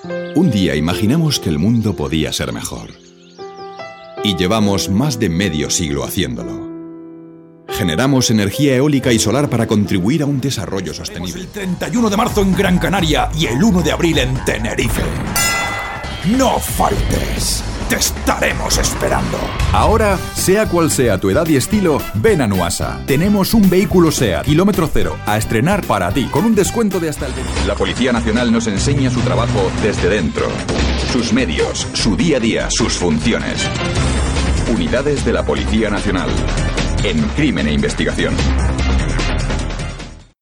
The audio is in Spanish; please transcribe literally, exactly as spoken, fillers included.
Un día imaginamos que el mundo podía ser mejor. Y llevamos más de medio siglo haciéndolo. Generamos energía eólica y solar para contribuir a un desarrollo sostenible. El treinta y uno de marzo en Gran Canaria y el uno de abril en Tenerife. ¡No faltes! ¡Te estaremos esperando! Ahora, sea cual sea tu edad y estilo, ven a Nuasa. Tenemos un vehículo SEAT kilómetro cero a estrenar para ti, con un descuento de hasta el veinte por ciento. La Policía Nacional nos enseña su trabajo desde dentro. Sus medios, su día a día, sus funciones. Unidades de la Policía Nacional. En Crimen e Investigación.